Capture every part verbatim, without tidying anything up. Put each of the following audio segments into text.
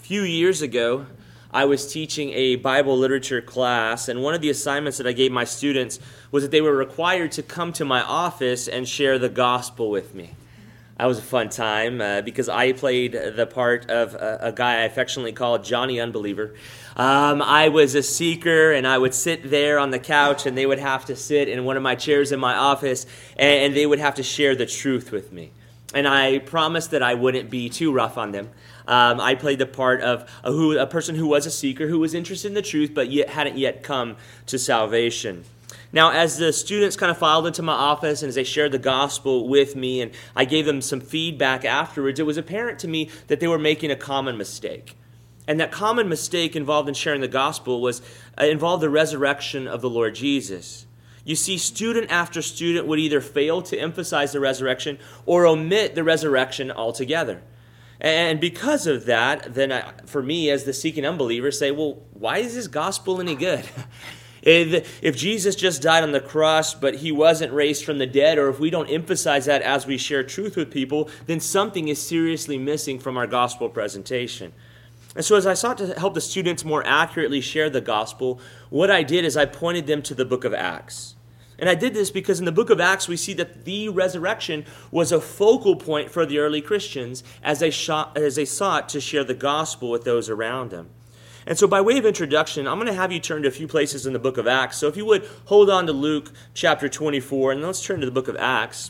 few years ago, I was teaching a Bible literature class, and one of the assignments that I gave my students was that they were required to come to my office and share the gospel with me. That was a fun time uh, because I played the part of a, a guy I affectionately called Johnny Unbeliever. Um, I was a seeker, and I would sit there on the couch, and they would have to sit in one of my chairs in my office, and, and they would have to share the truth with me. And I promised that I wouldn't be too rough on them. Um, I played the part of a, who, a person who was a seeker, who was interested in the truth, but yet hadn't yet come to salvation. Now, as the students kind of filed into my office and as they shared the gospel with me, and I gave them some feedback afterwards, it was apparent to me that they were making a common mistake. And that common mistake involved in sharing the gospel was uh, involved the resurrection of the Lord Jesus. You see, student after student would either fail to emphasize the resurrection or omit the resurrection altogether. And because of that, then I, for me as the seeking unbeliever, say, well, why is this gospel any good? If, if Jesus just died on the cross, but he wasn't raised from the dead, or if we don't emphasize that as we share truth with people, then something is seriously missing from our gospel presentation. And so as I sought to help the students more accurately share the gospel, what I did is I pointed them to the book of Acts. And I did this because in the book of Acts, we see that the resurrection was a focal point for the early Christians as they, shot, as they sought to share the gospel with those around them. And so by way of introduction, I'm going to have you turn to a few places in the book of Acts. So if you would, hold on to Luke chapter twenty-four, and let's turn to the book of Acts.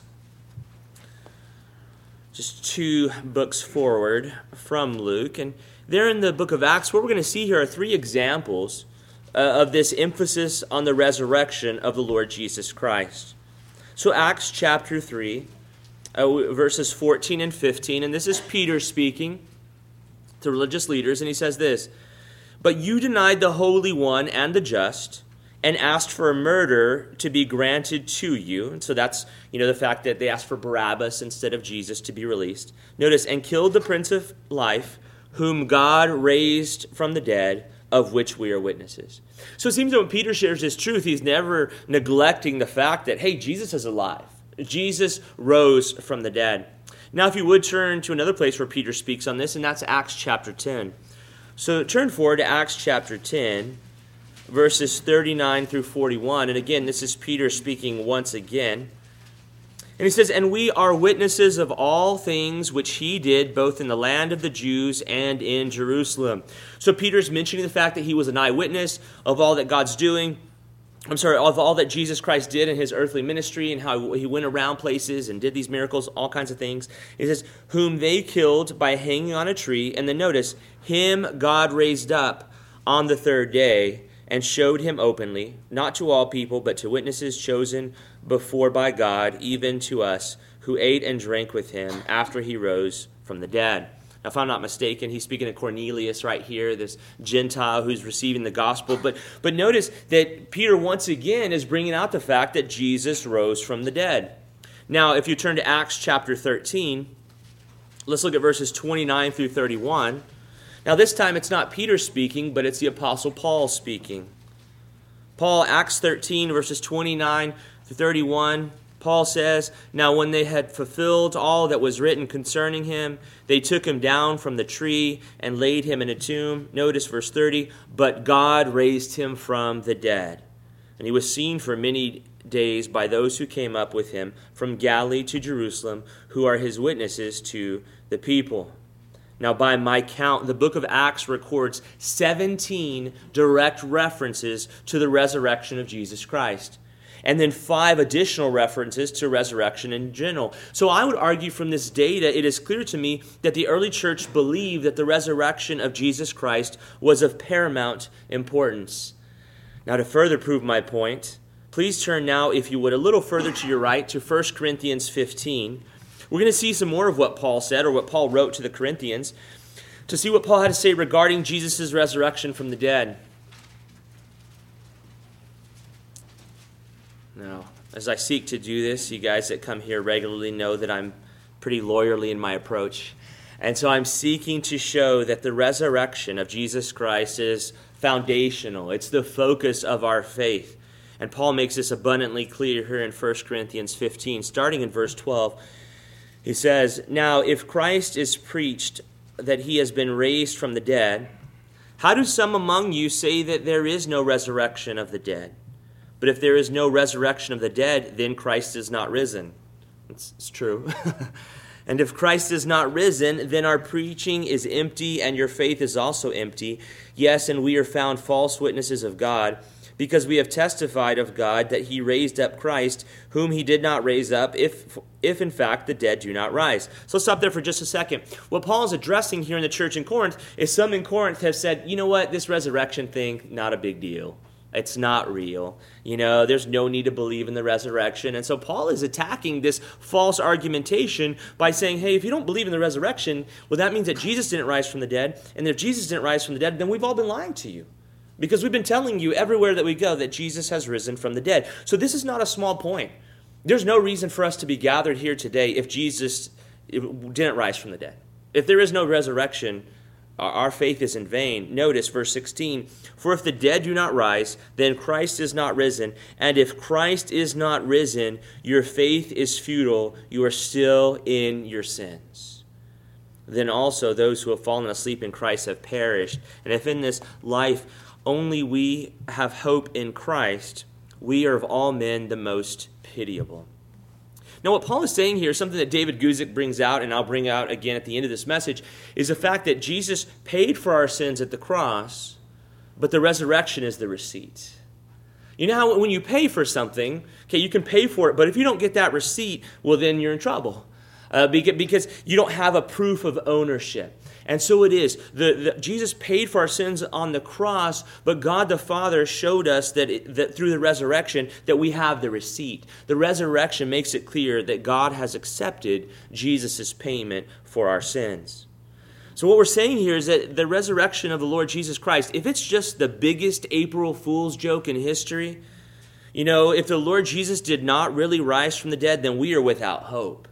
Just two books forward from Luke. And there in the book of Acts, what we're going to see here are three examples uh, of this emphasis on the resurrection of the Lord Jesus Christ. So Acts chapter three, uh, verses fourteen and fifteen, and this is Peter speaking to religious leaders, and he says this, "But you denied the Holy One and the just, and asked for a murderer to be granted to you." And so that's, you know, the fact that they asked for Barabbas instead of Jesus to be released. Notice, "and killed the Prince of Life, whom God raised from the dead, of which we are witnesses." So it seems that when Peter shares his truth, he's never neglecting the fact that, hey, Jesus is alive. Jesus rose from the dead. Now, if you would turn to another place where Peter speaks on this, and that's Acts chapter ten. So turn forward to Acts chapter ten, verses thirty-nine through forty-one. And again, this is Peter speaking once again. And he says, "And we are witnesses of all things which he did, both in the land of the Jews and in Jerusalem." So Peter's mentioning the fact that he was an eyewitness of all that God's doing. I'm sorry, of all that Jesus Christ did in his earthly ministry and how he went around places and did these miracles, all kinds of things. He says, "whom they killed by hanging on a tree." And then notice, "him God raised up on the third day and showed him openly, not to all people, but to witnesses chosen before by God, even to us, who ate and drank with him after he rose from the dead." Now, if I'm not mistaken, he's speaking to Cornelius right here, this Gentile who's receiving the gospel. But, but notice that Peter once again is bringing out the fact that Jesus rose from the dead. Now, if you turn to Acts chapter thirteen, let's look at verses twenty-nine through thirty-one. Now, this time it's not Peter speaking, but it's the Apostle Paul speaking. Paul, Acts thirteen, verses twenty-nine through thirty-one, Paul says, "Now when they had fulfilled all that was written concerning him, they took him down from the tree and laid him in a tomb." Notice verse thirty, "But God raised him from the dead. And he was seen for many days by those who came up with him from Galilee to Jerusalem, who are his witnesses to the people." Now, by my count, the book of Acts records seventeen direct references to the resurrection of Jesus Christ, and then five additional references to resurrection in general. So I would argue from this data, it is clear to me that the early church believed that the resurrection of Jesus Christ was of paramount importance. Now, to further prove my point, please turn now, if you would, a little further to your right to First Corinthians fifteen. We're going to see some more of what Paul said, or what Paul wrote to the Corinthians, to see what Paul had to say regarding Jesus' resurrection from the dead. Now, as I seek to do this, you guys that come here regularly know that I'm pretty lawyerly in my approach. And so I'm seeking to show that the resurrection of Jesus Christ is foundational. It's the focus of our faith. And Paul makes this abundantly clear here in First Corinthians fifteen, starting in verse twelve. He says, "Now if Christ is preached that he has been raised from the dead, how do some among you say that there is no resurrection of the dead? But if there is no resurrection of the dead, then Christ is not risen. It's, it's true. And if Christ is not risen, then our preaching is empty, and your faith is also empty. Yes, and we are found false witnesses of God, because we have testified of God that he raised up Christ, whom he did not raise up, if if in fact the dead do not rise. So stop there for just a second. What Paul is addressing here in the church in Corinth is some in Corinth have said, you know what, this resurrection thing, not a big deal. It's not real. You know, there's no need to believe in the resurrection. And so Paul is attacking this false argumentation by saying, hey, if you don't believe in the resurrection, well, that means that Jesus didn't rise from the dead. And if Jesus didn't rise from the dead, then we've all been lying to you. Because we've been telling you everywhere that we go that Jesus has risen from the dead. So this is not a small point. There's no reason for us to be gathered here today if Jesus didn't rise from the dead. If there is no resurrection, our faith is in vain. Notice verse sixteen, for if the dead do not rise, then Christ is not risen. And if Christ is not risen, your faith is futile. You are still in your sins. Then also those who have fallen asleep in Christ have perished. And if in this life only we have hope in Christ, we are of all men the most pitiable. Now, what Paul is saying here, something that David Guzik brings out, and I'll bring out again at the end of this message, is the fact that Jesus paid for our sins at the cross, but the resurrection is the receipt. You know how when you pay for something, okay, you can pay for it, but if you don't get that receipt, well, then you're in trouble. Uh, because you don't have a proof of ownership. And so it is. The, the, Jesus paid for our sins on the cross, but God the Father showed us that, it, that through the resurrection that we have the receipt. The resurrection makes it clear that God has accepted Jesus' payment for our sins. So what we're saying here is that the resurrection of the Lord Jesus Christ, if it's just the biggest April Fool's joke in history, you know, if the Lord Jesus did not really rise from the dead, then we are without hope.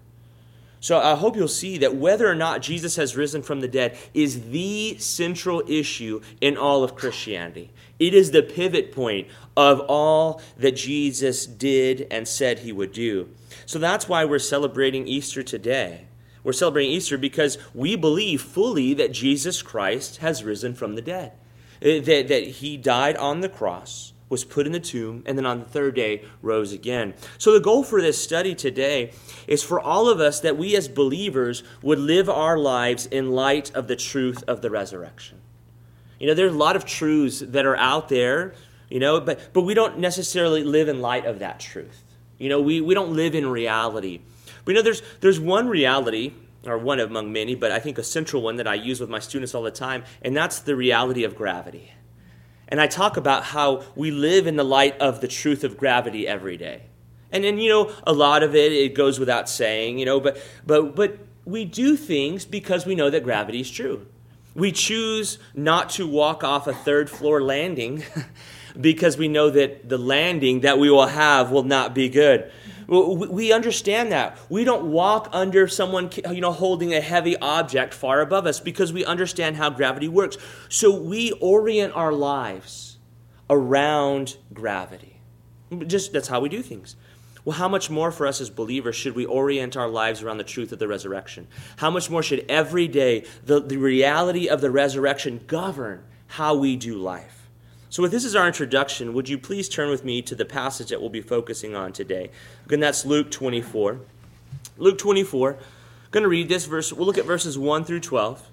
So I hope you'll see that whether or not Jesus has risen from the dead is the central issue in all of Christianity. It is the pivot point of all that Jesus did and said he would do. So that's why we're celebrating Easter today. We're celebrating Easter because we believe fully that Jesus Christ has risen from the dead. That, that he died on the cross, was put in the tomb, and then on the third day rose again. So the goal for this study today is for all of us that we as believers would live our lives in light of the truth of the resurrection. You know, there's a lot of truths that are out there, you know, but, but we don't necessarily live in light of that truth. You know, we, we don't live in reality. But you know, there's there's one reality, or one among many, but I think a central one that I use with my students all the time, and that's the reality of gravity. And I talk about how we live in the light of the truth of gravity every day. And then, you know, a lot of it, it goes without saying, you know, but but but we do things because we know that gravity is true. We choose not to walk off a third floor landing because we know that the landing that we will have will not be good. We understand that. We don't walk under someone, you know, holding a heavy object far above us because we understand how gravity works. So we orient our lives around gravity. Just that's how we do things. Well, how much more for us as believers should we orient our lives around the truth of the resurrection? How much more should every day the, the reality of the resurrection govern how we do life? So if this is our introduction, would you please turn with me to the passage that we'll be focusing on today? Again, that's Luke twenty-four. Luke twenty-four. I'm going to read this verse. We'll look at verses one through twelve.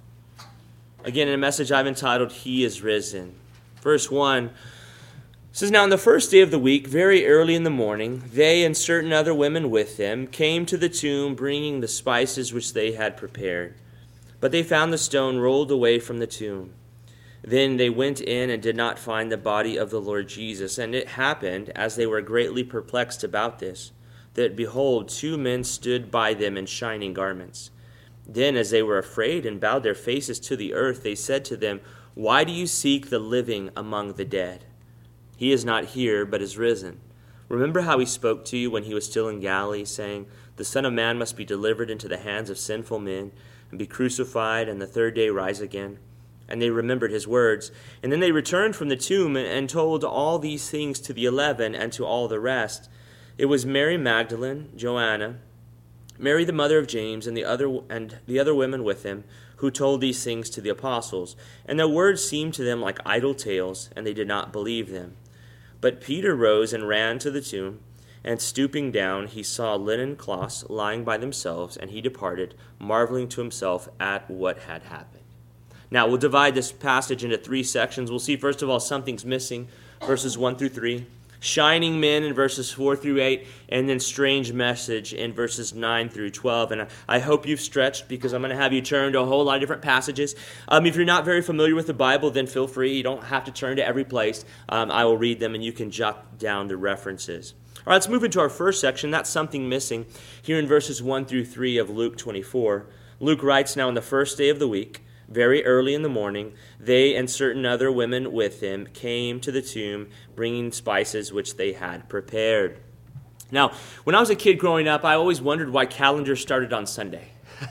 Again, in a message I've entitled, He is Risen. Verse one says, Now on the first day of the week, very early in the morning, they and certain other women with them came to the tomb, bringing the spices which they had prepared. But they found the stone rolled away from the tomb. Then they went in and did not find the body of the Lord Jesus. And it happened, as they were greatly perplexed about this, that, behold, two men stood by them in shining garments. Then, as they were afraid and bowed their faces to the earth, they said to them, Why do you seek the living among the dead? He is not here, but is risen. Remember how he spoke to you when he was still in Galilee, saying, The Son of Man must be delivered into the hands of sinful men, and be crucified, and the third day rise again. And they remembered his words. And then they returned from the tomb and told all these things to the eleven and to all the rest. It was Mary Magdalene, Joanna, Mary, the mother of James, and the other and the other women with him, who told these things to the apostles. And their words seemed to them like idle tales, and they did not believe them. But Peter rose and ran to the tomb, and stooping down, he saw linen cloths lying by themselves, and he departed, marveling to himself at what had happened. Now, we'll divide this passage into three sections. We'll see, first of all, something's missing, verses one through three. Shining men in verses four through eight, and then strange message in verses nine through twelve. And I hope you've stretched, because I'm going to have you turn to a whole lot of different passages. Um, if you're not very familiar with the Bible, then feel free. You don't have to turn to every place. Um, I will read them, and you can jot down the references. All right, let's move into our first section. That's something missing here in verses one through three of Luke twenty-four. Luke writes, "Now on the first day of the week, very early in the morning, they and certain other women with him came to the tomb, bringing spices which they had prepared." Now, when I was a kid growing up, I always wondered why calendars started on Sunday.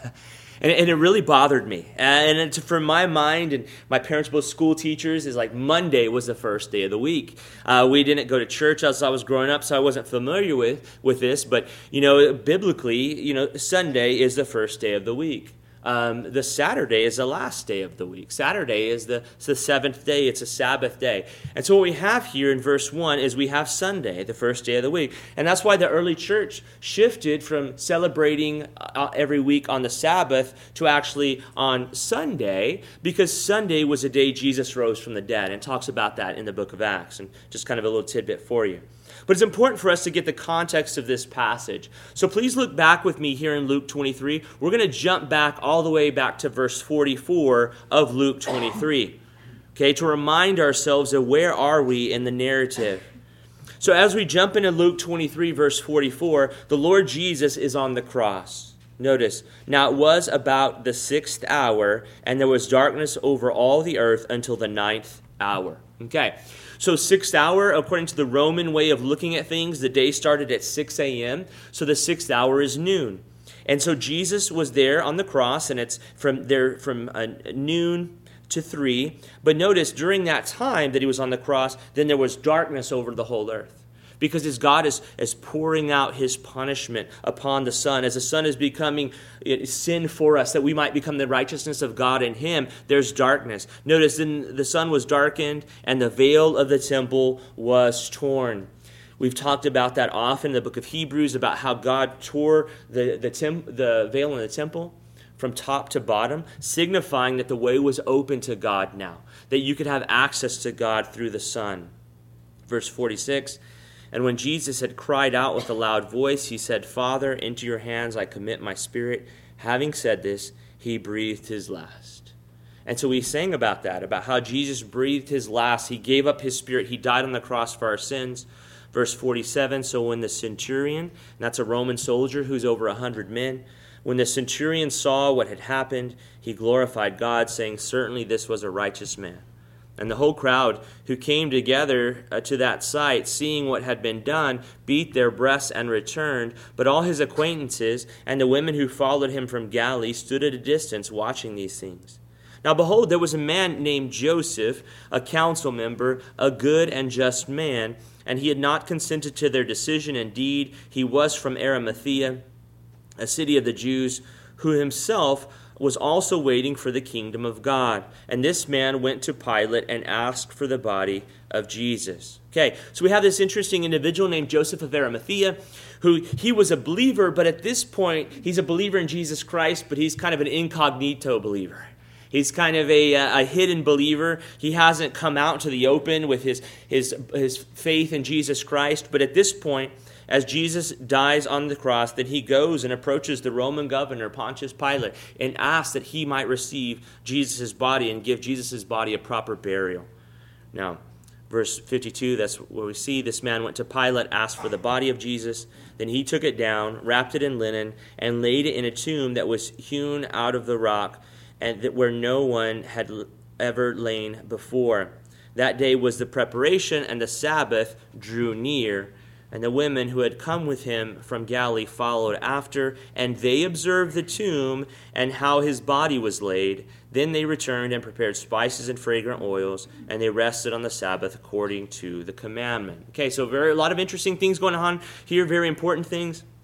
and, and it really bothered me. And it's, for my mind, and my parents both school teachers, is like Monday was the first day of the week. Uh, we didn't go to church as I was growing up, so I wasn't familiar with, with this. But, you know, biblically, you know, Sunday is the first day of the week. Um, the Saturday is the last day of the week. Saturday is the, it's the seventh day. It's a Sabbath day. And so what we have here in verse one is we have Sunday, the first day of the week. And that's why the early church shifted from celebrating uh, every week on the Sabbath to actually on Sunday, because Sunday was the day Jesus rose from the dead, and talks about that in the book of Acts. And just kind of a little tidbit for you. But it's important for us to get the context of this passage. So please look back with me here in Luke twenty-three. We're going to jump back all the way back to verse forty-four of Luke twenty-three, okay, to remind ourselves of where are we in the narrative. So as we jump into Luke twenty-three, verse forty-four, the Lord Jesus is on the cross. Notice, "Now it was about the sixth hour, and there was darkness over all the earth until the ninth hour." Okay, so sixth hour, according to the Roman way of looking at things, the day started at six a.m., so the sixth hour is noon. And so Jesus was there on the cross, and it's from there from uh, noon to three. But notice, during that time that he was on the cross, then there was darkness over the whole earth. Because as God is, is pouring out his punishment upon the Son, as the Son is becoming sin for us, that we might become the righteousness of God in him, there's darkness. Notice, then the sun was darkened, and the veil of the temple was torn. We've talked about that often in the book of Hebrews, about how God tore the, the, tem- the veil in the temple from top to bottom, signifying that the way was open to God now, that you could have access to God through the Son. Verse forty-six, "And when Jesus had cried out with a loud voice, he said, 'Father, into your hands I commit my spirit.' Having said this, he breathed his last." And so we sang about that, about how Jesus breathed his last. He gave up his spirit. He died on the cross for our sins. Verse forty-seven, "So when the centurion," and that's a Roman soldier who's over a hundred men, "when the centurion saw what had happened, he glorified God, saying, 'Certainly this was a righteous man.' And the whole crowd who came together uh, to that sight, seeing what had been done, beat their breasts and returned. But all his acquaintances and the women who followed him from Galilee stood at a distance watching these things. Now behold, there was a man named Joseph, a council member, a good and just man, and he had not consented to their decision. Indeed, he was from Arimathea, a city of the Jews, who himself was also waiting for the kingdom of God. And this man went to Pilate and asked for the body of Jesus." Okay, so we have this interesting individual named Joseph of Arimathea, who he was a believer, but at this point, he's a believer in Jesus Christ, but he's kind of an incognito believer. He's kind of a, a hidden believer. He hasn't come out to the open with his, his, his faith in Jesus Christ, but at this point, as Jesus dies on the cross, then he goes and approaches the Roman governor, Pontius Pilate, and asks that he might receive Jesus' body and give Jesus' body a proper burial. Now, verse fifty-two, that's where we see this man went to Pilate, asked for the body of Jesus. Then he took it down, wrapped it in linen, and laid it in a tomb that was hewn out of the rock, and that where no one had ever lain before. That day was the preparation, and the Sabbath drew near. And the women who had come with him from Galilee followed after, and they observed the tomb and how his body was laid. Then they returned and prepared spices and fragrant oils, and they rested on the Sabbath according to the commandment. Okay, so very a lot of interesting things going on here, very important things.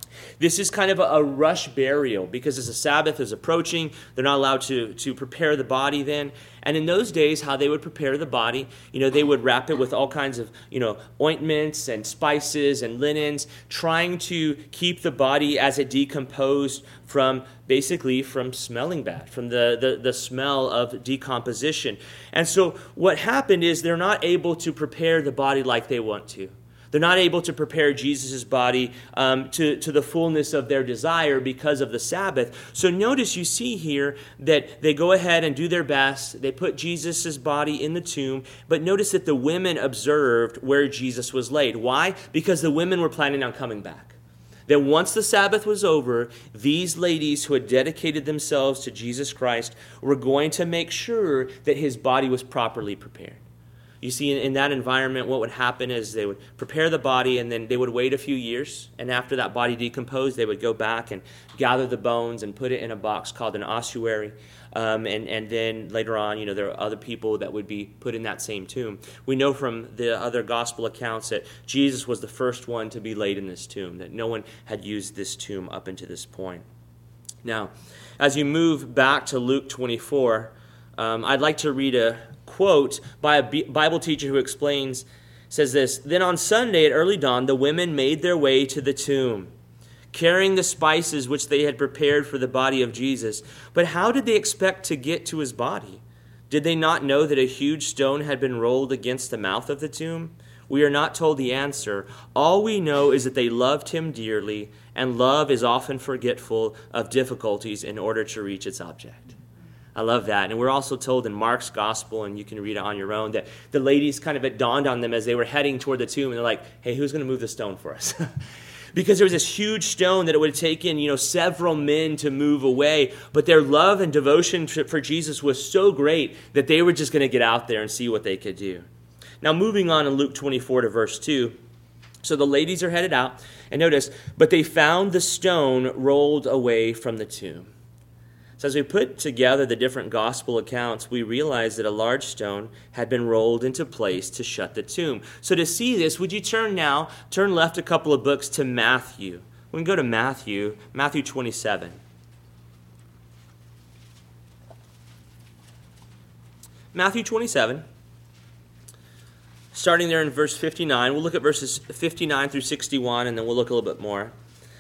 This is kind of a, a rush burial because as the Sabbath is approaching, they're not allowed to, to prepare the body then. And in those days, how they would prepare the body, you know, they would wrap it with all kinds of, you know, ointments and spices and linens, trying to keep the body as it decomposed from, basically from smelling bad, from the, the, the smell of decomposition. And so what happened is they're not able to prepare the body like they want to. They're not able to prepare Jesus' body um, to, to the fullness of their desire because of the Sabbath. So notice you see here that they go ahead and do their best. They put Jesus' body in the tomb. But notice that the women observed where Jesus was laid. Why? Because the women were planning on coming back. That once the Sabbath was over, these ladies who had dedicated themselves to Jesus Christ were going to make sure that his body was properly prepared. You see, in, in that environment, what would happen is they would prepare the body and then they would wait a few years. And after that body decomposed, they would go back and gather the bones and put it in a box called an ossuary. Um, and, and then later on, you know, there are other people that would be put in that same tomb. We know from the other gospel accounts that Jesus was the first one to be laid in this tomb, that no one had used this tomb up until this point. Now, as you move back to Luke twenty-four, um, I'd like to read a quote by a Bible teacher who explains, says this, "Then on Sunday at early dawn, the women made their way to the tomb, carrying the spices which they had prepared for the body of Jesus. But how did they expect to get to his body? Did they not know that a huge stone had been rolled against the mouth of the tomb? We are not told the answer. All we know is that they loved him dearly, and love is often forgetful of difficulties in order to reach its object." I love that. And we're also told in Mark's gospel, and you can read it on your own, that the ladies kind of, it dawned on them as they were heading toward the tomb, and they're like, hey, who's going to move the stone for us? Because there was this huge stone that it would have taken, you know, several men to move away. But their love and devotion for Jesus was so great that they were just going to get out there and see what they could do. Now, moving on in Luke twenty-four to verse two. So the ladies are headed out, and notice, but they found the stone rolled away from the tomb. So as we put together the different gospel accounts, we realize that a large stone had been rolled into place to shut the tomb. So to see this, would you turn now, turn left a couple of books to Matthew. We can go to Matthew, Matthew twenty-seven. Matthew twenty-seven. Starting there in verse fifty-nine. We'll look at verses fifty-nine through sixty-one, and then we'll look a little bit more.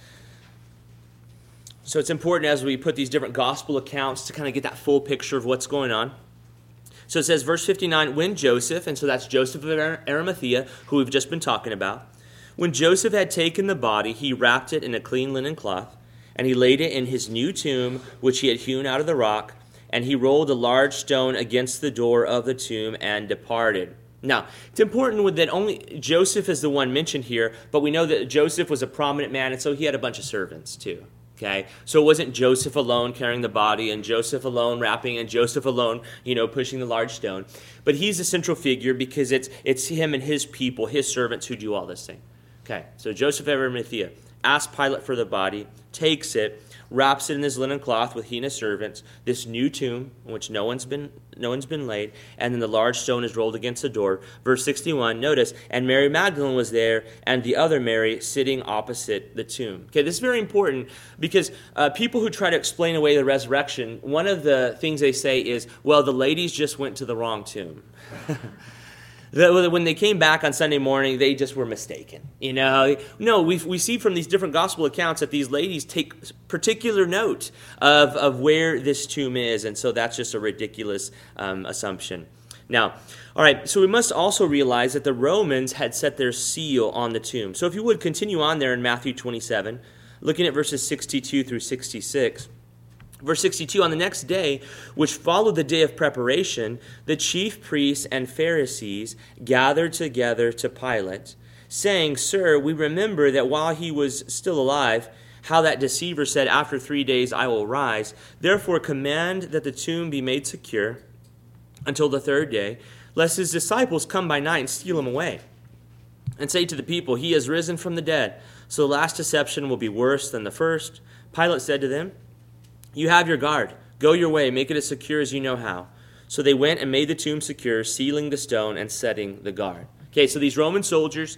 So it's important as we put these different gospel accounts to kind of get that full picture of what's going on. So it says, verse fifty-nine, when Joseph, and so that's Joseph of Arimathea, who we've just been talking about. When Joseph had taken the body, he wrapped it in a clean linen cloth, and he laid it in his new tomb, which he had hewn out of the rock, and he rolled a large stone against the door of the tomb and departed. Now, it's important that only Joseph is the one mentioned here, but we know that Joseph was a prominent man, and so he had a bunch of servants too. Okay, so it wasn't Joseph alone carrying the body and Joseph alone wrapping and Joseph alone, you know, pushing the large stone. But he's a central figure because it's it's him and his people, his servants, who do all this thing. Okay, so Joseph of Arimathea asks Pilate for the body, takes it, wraps it in his linen cloth with he and his servants, this new tomb in which no one's been no one's been laid, and then the large stone is rolled against the door. Verse sixty-one, notice, and Mary Magdalene was there, and the other Mary sitting opposite the tomb. Okay, this is very important because uh, people who try to explain away the resurrection, one of the things they say is, well, the ladies just went to the wrong tomb. When they came back on Sunday morning, they just were mistaken. You know, no, we we see from these different gospel accounts that these ladies take particular note of, of where this tomb is, and so that's just a ridiculous um, assumption. Now, all right, so we must also realize that the Romans had set their seal on the tomb. So if you would continue on there in Matthew twenty-seven, looking at verses sixty-two through sixty-six. Verse sixty-two, on the next day, which followed the day of preparation, the chief priests and Pharisees gathered together to Pilate, saying, Sir, we remember that while he was still alive, how that deceiver said, after three days I will rise. Therefore command that the tomb be made secure until the third day, lest his disciples come by night and steal him away. And say to the people, he has risen from the dead. So the last deception will be worse than the first. Pilate said to them, You have your guard. Go your way. Make it as secure as you know how. So they went and made the tomb secure, sealing the stone and setting the guard. Okay, so these Roman soldiers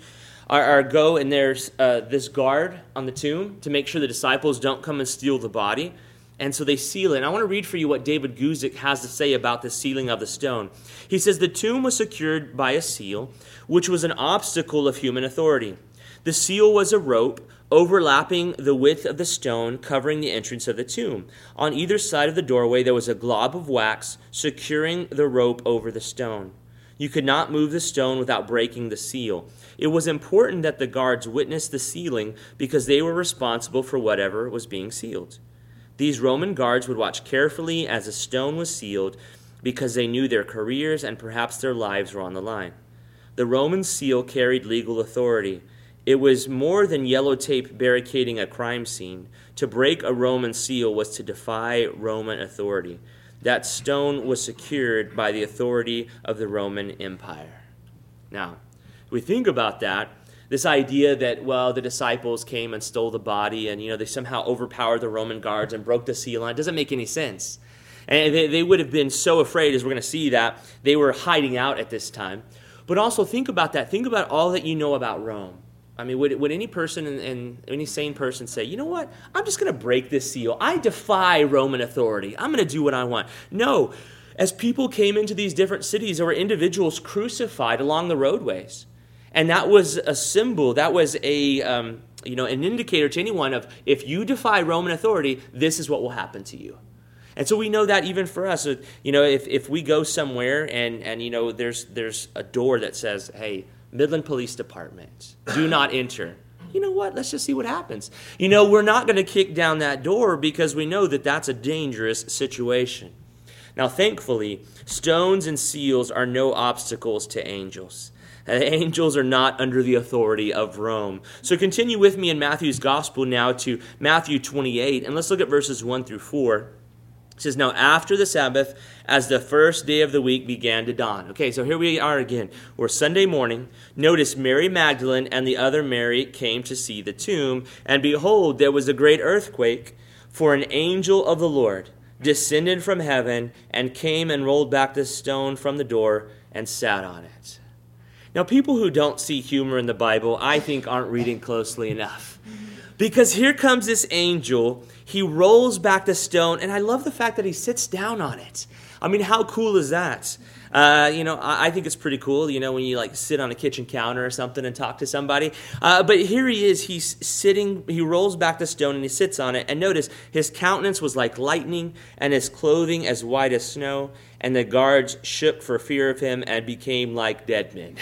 are, are go and there's uh, this guard on the tomb to make sure the disciples don't come and steal the body. And so they seal it. And I want to read for you what David Guzik has to say about the sealing of the stone. He says, the tomb was secured by a seal, which was an obstacle of human authority. The seal was a rope overlapping the width of the stone covering the entrance of the tomb. On either side of the doorway there was a glob of wax securing the rope over the stone. You could not move the stone without breaking the seal. It was important that the guards witness the sealing because they were responsible for whatever was being sealed. These Roman guards would watch carefully as the stone was sealed because they knew their careers and perhaps their lives were on the line. The Roman seal carried legal authority. It was more than yellow tape barricading a crime scene. To break a Roman seal was to defy Roman authority. That stone was secured by the authority of the Roman Empire. Now, if we think about that, this idea that, well, the disciples came and stole the body and, you know, they somehow overpowered the Roman guards and broke the seal on it doesn't make any sense. And they, they would have been so afraid, as we're going to see, that they were hiding out at this time. But also think about that. Think about all that you know about Rome. I mean, would, would any person and, and any sane person say, you know what, I'm just going to break this seal. I defy Roman authority. I'm going to do what I want. No. As people came into these different cities, there were individuals crucified along the roadways. And that was a symbol, that was a um, you know an indicator to anyone of, if you defy Roman authority, this is what will happen to you. And so we know that even for us, you know, if, if we go somewhere and, and you know there's there's a door that says, hey, Midland Police Department, do not enter. You know what? Let's just see what happens. You know, we're not going to kick down that door because we know that that's a dangerous situation. Now, thankfully, stones and seals are no obstacles to angels. Angels are not under the authority of Rome. So continue with me in Matthew's Gospel now to Matthew twenty-eight, and let's look at verses one through four. It says, now after the Sabbath, as the first day of the week began to dawn. Okay, so here we are again. We're Sunday morning. Notice Mary Magdalene and the other Mary came to see the tomb, and behold, there was a great earthquake, for an angel of the Lord descended from heaven and came and rolled back the stone from the door and sat on it. Now, people who don't see humor in the Bible, I think, aren't reading closely enough. Because here comes this angel, he rolls back the stone, and I love the fact that he sits down on it. I mean, how cool is that? Uh, you know, I, I think it's pretty cool, you know, when you like sit on a kitchen counter or something and talk to somebody. Uh, but here he is, he's sitting, he rolls back the stone and he sits on it. And notice, his countenance was like lightning and his clothing as white as snow. And the guards shook for fear of him and became like dead men.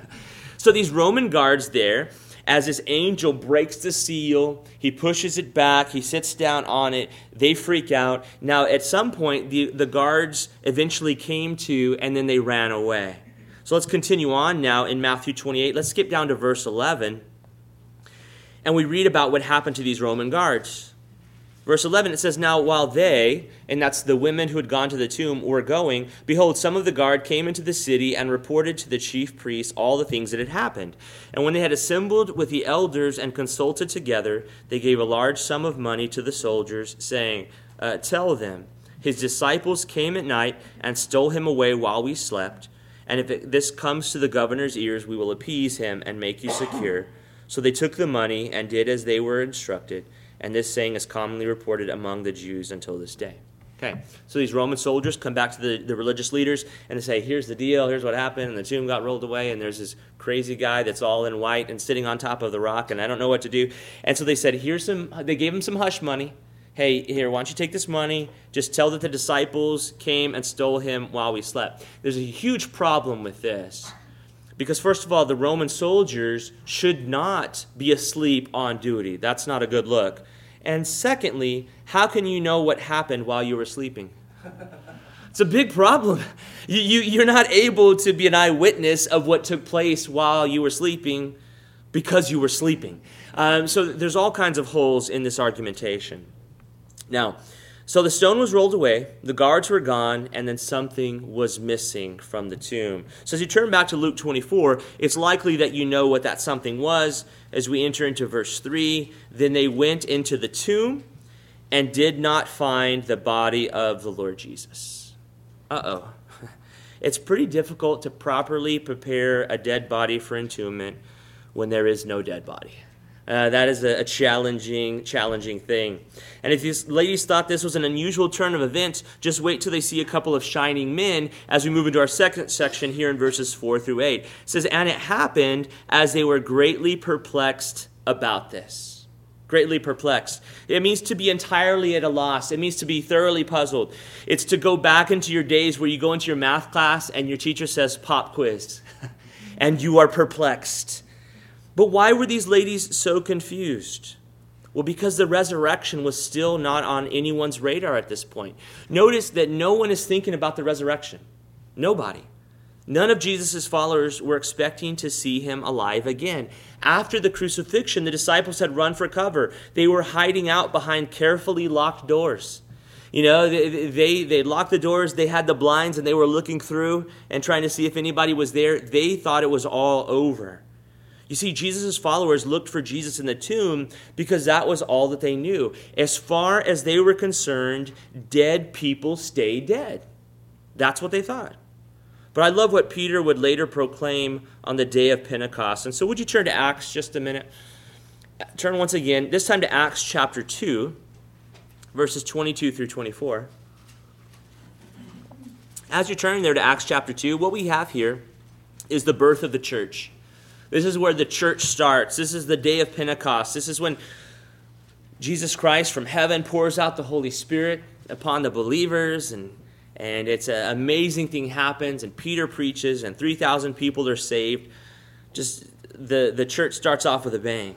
So these Roman guards there, as this angel breaks the seal, he pushes it back, he sits down on it, they freak out. Now, at some point, the, the guards eventually came to, and then they ran away. So let's continue on now in Matthew twenty-eight. Let's skip down to verse eleven. And we read about what happened to these Roman guards. Verse eleven, it says, now while they, and that's the women who had gone to the tomb, were going, behold, some of the guard came into the city and reported to the chief priests all the things that had happened. And when they had assembled with the elders and consulted together, they gave a large sum of money to the soldiers, saying, uh, tell them, his disciples came at night and stole him away while we slept. And if it, this comes to the governor's ears, we will appease him and make you secure. So they took the money and did as they were instructed. And this saying is commonly reported among the Jews until this day. Okay, so these Roman soldiers come back to the, the religious leaders and they say, here's the deal, here's what happened, and the tomb got rolled away, and there's this crazy guy that's all in white and sitting on top of the rock, and I don't know what to do. And so they said, here's some, they gave him some hush money. Hey, here, why don't you take this money, just tell that the disciples came and stole him while we slept. There's a huge problem with this. Because first of all, the Roman soldiers should not be asleep on duty. That's not a good look. And secondly, how can you know what happened while you were sleeping? It's a big problem. You, you, you're not able to be an eyewitness of what took place while you were sleeping because you were sleeping. Um, so there's all kinds of holes in this argumentation. Now, so the stone was rolled away, the guards were gone, and then something was missing from the tomb. So as you turn back to Luke twenty-four, it's likely that you know what that something was. As we enter into verse three, then they went into the tomb and did not find the body of the Lord Jesus. Uh-oh. It's pretty difficult to properly prepare a dead body for entombment when there is no dead body. Uh, that is a, a challenging, challenging thing. And if these ladies thought this was an unusual turn of events, just wait till they see a couple of shining men as we move into our second section here in verses four through eight. It says, and it happened as they were greatly perplexed about this. Greatly perplexed. It means to be entirely at a loss. It means to be thoroughly puzzled. It's to go back into your days where you go into your math class and your teacher says, pop quiz, and you are perplexed. But why were these ladies so confused? Well, because the resurrection was still not on anyone's radar at this point. Notice that no one is thinking about the resurrection. Nobody. None of Jesus' followers were expecting to see him alive again. After the crucifixion, the disciples had run for cover. They were hiding out behind carefully locked doors. You know, they, they, they locked the doors, they had the blinds, and they were looking through and trying to see if anybody was there. They thought it was all over. You see, Jesus' followers looked for Jesus in the tomb because that was all that they knew. As far as they were concerned, dead people stay dead. That's what they thought. But I love what Peter would later proclaim on the day of Pentecost. And so would you turn to Acts just a minute? Turn once again, this time to Acts chapter two, verses twenty-two through twenty-four. As you're turning there to Acts chapter two, what we have here is the birth of the church. This is where the church starts. This is the day of Pentecost. This is when Jesus Christ from heaven pours out the Holy Spirit upon the believers, and, and it's an amazing thing happens, and Peter preaches, and three thousand people are saved. Just the, the church starts off with a bang.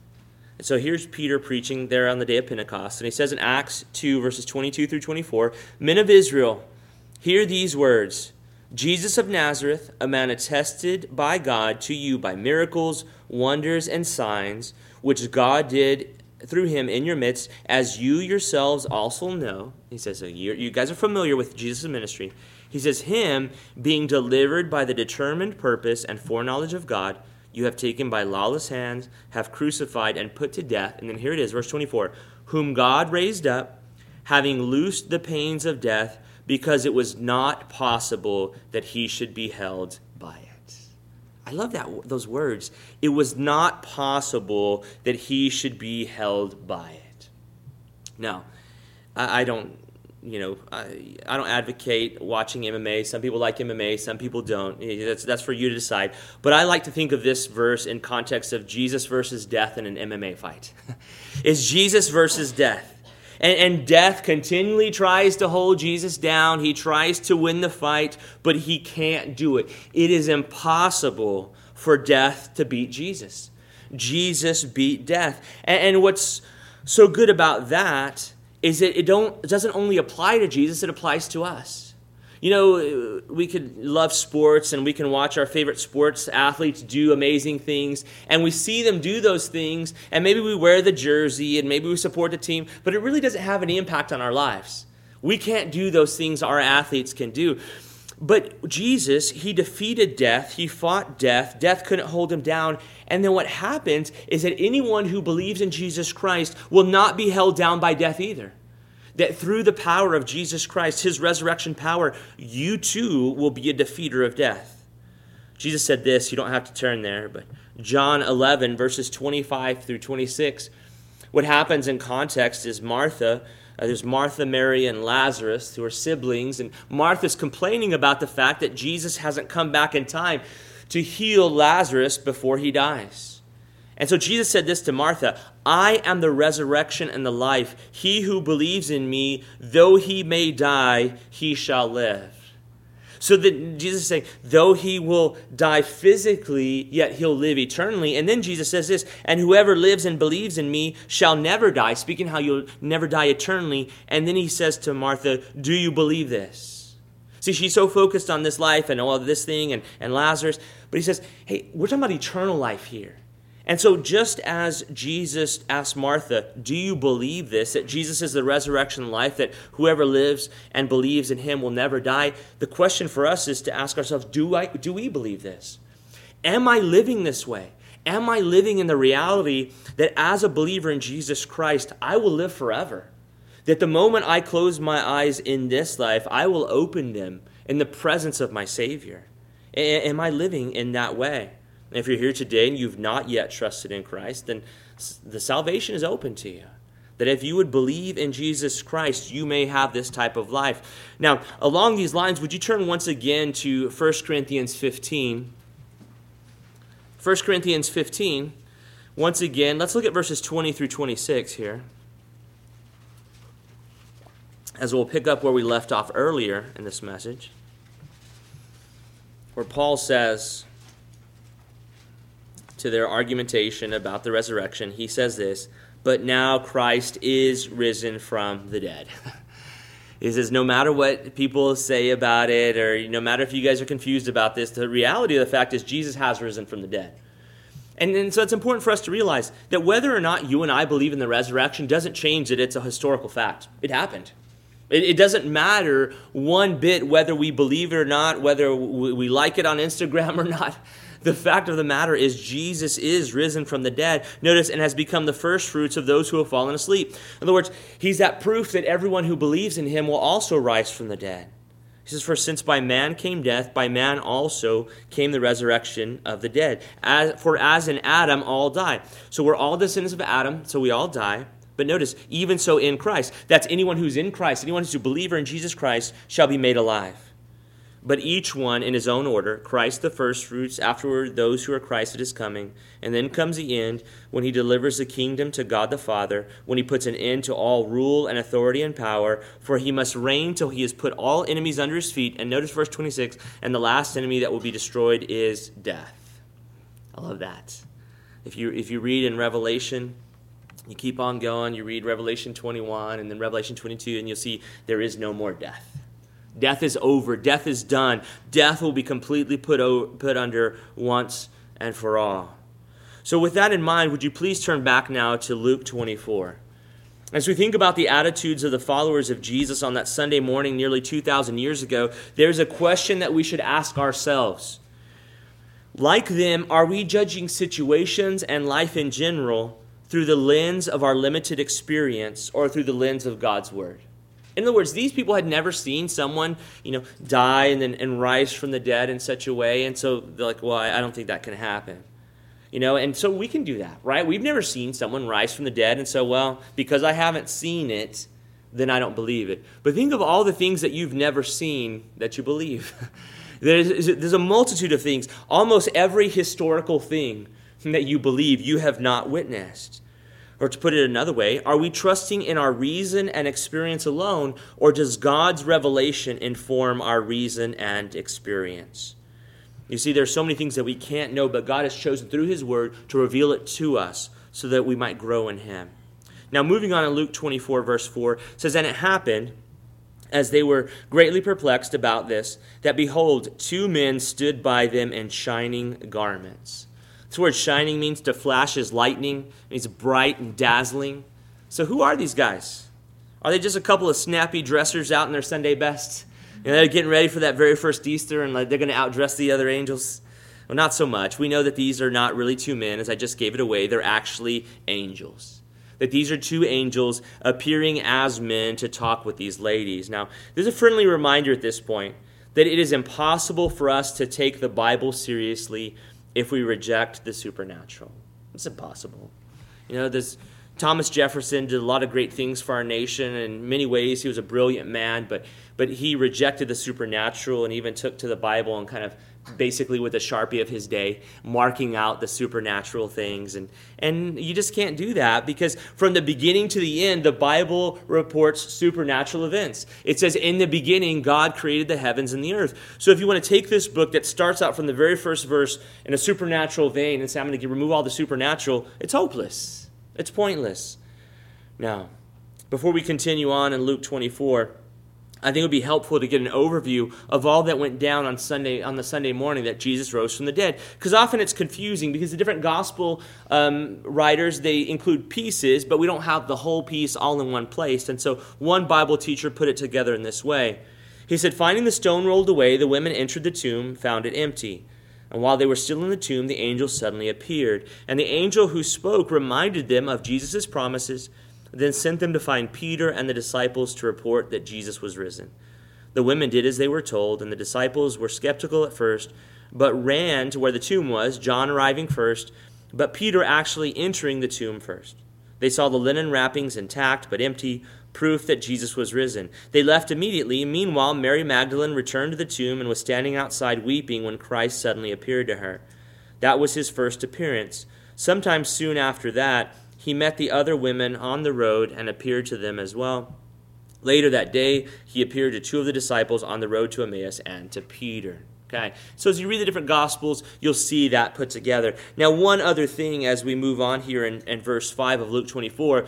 And so here's Peter preaching there on the day of Pentecost, and he says in Acts two, verses twenty-two through twenty-four, Men of Israel, hear these words. Jesus of Nazareth, a man attested by God to you by miracles, wonders, and signs, which God did through him in your midst, as you yourselves also know. He says, so you guys are familiar with Jesus' ministry. He says, him being delivered by the determined purpose and foreknowledge of God, you have taken by lawless hands, have crucified and put to death. And then here it is, verse twenty-four, whom God raised up, having loosed the pains of death, because it was not possible that he should be held by it. I love that those words. It was not possible that he should be held by it. Now, I, I don't, you know, I, I don't advocate watching M M A. Some people like M M A, some people don't. That's that's for you to decide. But I like to think of this verse in context of Jesus versus death in an M M A fight. It's Jesus versus death. And, and death continually tries to hold Jesus down. He tries to win the fight, but he can't do it. It is impossible for death to beat Jesus. Jesus beat death. And, and what's so good about that is that it, don't, it doesn't only apply to Jesus, it applies to us. You know, we could love sports and we can watch our favorite sports athletes do amazing things, and we see them do those things, and maybe we wear the jersey and maybe we support the team, but it really doesn't have any impact on our lives. We can't do those things our athletes can do. But Jesus, he defeated death. He fought death. Death couldn't hold him down. And then what happens is that anyone who believes in Jesus Christ will not be held down by death either. That through the power of Jesus Christ, his resurrection power, you too will be a defeater of death. Jesus said this, you don't have to turn there, but John eleven, verses twenty-five through twenty-six. What happens in context is Martha, uh, there's Martha, Mary, and Lazarus, who are siblings, and Martha's complaining about the fact that Jesus hasn't come back in time to heal Lazarus before he dies. And so Jesus said this to Martha, I am the resurrection and the life. He who believes in me, though he may die, he shall live. So that Jesus is saying, though he will die physically, yet he'll live eternally. And then Jesus says this, and whoever lives and believes in me shall never die, speaking how you'll never die eternally. And then he says to Martha, do you believe this? See, she's so focused on this life and all of this thing and, and Lazarus. But he says, hey, we're talking about eternal life here. And so just as Jesus asked Martha, do you believe this, that Jesus is the resurrection life, that whoever lives and believes in him will never die? The question for us is to ask ourselves, do I, do we believe this? Am I living this way? Am I living in the reality that as a believer in Jesus Christ, I will live forever? That the moment I close my eyes in this life, I will open them in the presence of my Savior? Am I living in that way? And if you're here today and you've not yet trusted in Christ, then the salvation is open to you. That if you would believe in Jesus Christ, you may have this type of life. Now, along these lines, would you turn once again to First Corinthians fifteen? First Corinthians fifteen. Once again, let's look at verses twenty through twenty-six here, as we'll pick up where we left off earlier in this message, where Paul says to their argumentation about the resurrection, he says this, "But now Christ is risen from the dead." He says, no matter what people say about it, or no matter if you guys are confused about this, the reality of the fact is Jesus has risen from the dead. And, and so it's important for us to realize that whether or not you and I believe in the resurrection doesn't change that it's a historical fact. It happened. It, it doesn't matter one bit whether we believe it or not, whether we, we like it on Instagram or not. The fact of the matter is Jesus is risen from the dead. Notice, and has become the first fruits of those who have fallen asleep. In other words, he's that proof that everyone who believes in him will also rise from the dead. He says, for since by man came death, by man also came the resurrection of the dead. As, for as in Adam all die. So we're all descendants of Adam, so we all die. But notice, even so in Christ. That's anyone who's in Christ, anyone who's a believer in Jesus Christ shall be made alive. But each one in his own order, Christ the first fruits, afterward those who are Christ at his coming. And then comes the end, when he delivers the kingdom to God the Father, when he puts an end to all rule and authority and power, for he must reign till he has put all enemies under his feet. And notice verse twenty-six, and the last enemy that will be destroyed is death. I love that. If you if you read in Revelation, you keep on going, you read Revelation twenty-one and then Revelation twenty-two, and you'll see there is no more death. Death is over. Death is done. Death will be completely put, over, put under once and for all. So with that in mind, would you please turn back now to Luke twenty-four. As we think about the attitudes of the followers of Jesus on that Sunday morning nearly two thousand years ago, there's a question that we should ask ourselves. Like them, are we judging situations and life in general through the lens of our limited experience or through the lens of God's Word? In other words, these people had never seen someone, you know, die and then and rise from the dead in such a way, and so they're like, well, I don't think that can happen. You know, and so we can do that, right? We've never seen someone rise from the dead, and so, well, because I haven't seen it, then I don't believe it. But think of all the things that you've never seen that you believe. There's, there's a multitude of things. Almost every historical thing that you believe you have not witnessed. Or to put it another way, are we trusting in our reason and experience alone, or does God's revelation inform our reason and experience? You see, there are so many things that we can't know, but God has chosen through his word to reveal it to us so that we might grow in him. Now, moving on in Luke twenty-four, verse four, it says, and it happened, as they were greatly perplexed about this, that behold, two men stood by them in shining garments. This word shining means to flash as lightning. It means bright and dazzling. So who are these guys? Are they just a couple of snappy dressers out in their Sunday best? You know, they're getting ready for that very first Easter and like they're going to outdress the other angels? Well, not so much. We know that these are not really two men, as I just gave it away. They're actually angels. That these are two angels appearing as men to talk with these ladies. Now, there's a friendly reminder at this point that it is impossible for us to take the Bible seriously if we reject the supernatural. It's impossible. You know, there's Thomas Jefferson did a lot of great things for our nation. In many ways, he was a brilliant man, but but he rejected the supernatural and even took to the Bible and kind of basically with a Sharpie of his day, marking out the supernatural things. And, and you just can't do that because from the beginning to the end, the Bible reports supernatural events. It says, in the beginning, God created the heavens and the earth. So if you want to take this book that starts out from the very first verse in a supernatural vein and say, I'm going to remove all the supernatural, it's hopeless. It's pointless. Now, before we continue on in Luke twenty-four, I think it would be helpful to get an overview of all that went down on Sunday on the Sunday morning that Jesus rose from the dead. Because often it's confusing because the different gospel um, writers, they include pieces, but we don't have the whole piece all in one place. And so one Bible teacher put it together in this way. He said, finding the stone rolled away, the women entered the tomb, found it empty. And while they were still in the tomb, the angel suddenly appeared. And the angel who spoke reminded them of Jesus' promises, then sent them to find Peter and the disciples to report that Jesus was risen. The women did as they were told, and the disciples were skeptical at first, but ran to where the tomb was, John arriving first, but Peter actually entering the tomb first. They saw the linen wrappings intact but empty, proof that Jesus was risen. They left immediately. Meanwhile, Mary Magdalene returned to the tomb and was standing outside weeping when Christ suddenly appeared to her. That was his first appearance. Sometime soon after that, he met the other women on the road and appeared to them as well. Later that day, he appeared to two of the disciples on the road to Emmaus and to Peter. Okay, so as you read the different Gospels, you'll see that put together. Now, one other thing as we move on here in, in verse five of Luke twenty-four,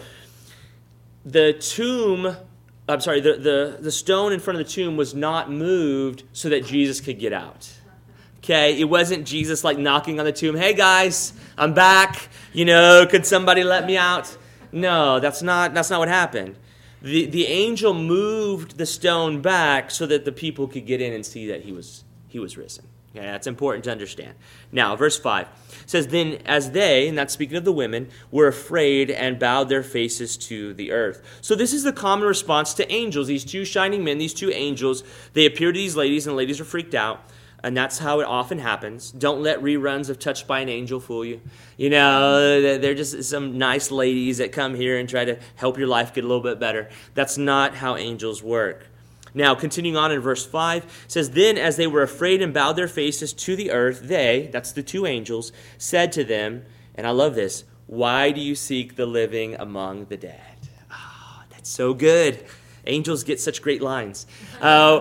the tomb, I'm sorry, the, the, the stone in front of the tomb was not moved so that Jesus could get out. Okay, it wasn't Jesus like knocking on the tomb, hey guys, I'm back, you know, could somebody let me out? No, that's not, that's not what happened. The, the angel moved the stone back so that the people could get in and see that he was He was risen. Okay, that's important to understand. Now, verse five says, Then as they, and that's speaking of the women, were afraid and bowed their faces to the earth. So this is the common response to angels. These two shining men, these two angels, they appear to these ladies, and the ladies are freaked out. And that's how it often happens. Don't let reruns of Touched by an Angel fool you. You know, they're just some nice ladies that come here and try to help your life get a little bit better. That's not how angels work. Now, continuing on in verse five, it says, Then as they were afraid and bowed their faces to the earth, they, that's the two angels, said to them, and I love this, Why do you seek the living among the dead? Oh, that's so good. Angels get such great lines. Uh,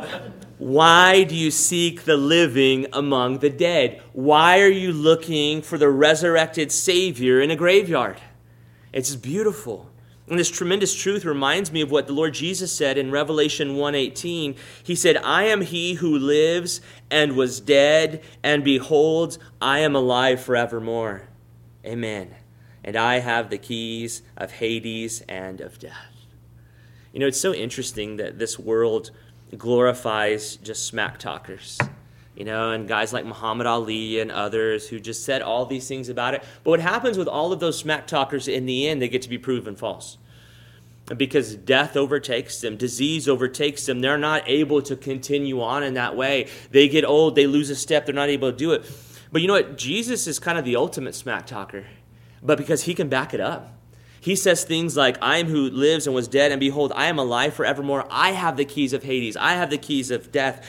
Why do you seek the living among the dead? Why are you looking for the resurrected Savior in a graveyard? It's beautiful. And this tremendous truth reminds me of what the Lord Jesus said in Revelation one eighteen. He said, I am he who lives and was dead, and behold, I am alive forevermore. Amen. And I have the keys of Hades and of death. You know, it's so interesting that this world glorifies just smack talkers. You know, and guys like Muhammad Ali and others who just said all these things about it. But what happens with all of those smack talkers, in the end, they get to be proven false. Because death overtakes them, disease overtakes them. They're not able to continue on in that way. They get old, they lose a step, they're not able to do it. But you know what? Jesus is kind of the ultimate smack talker. But because he can back it up. He says things like, I am who lives and was dead, and behold, I am alive forevermore. I have the keys of Hades. I have the keys of death.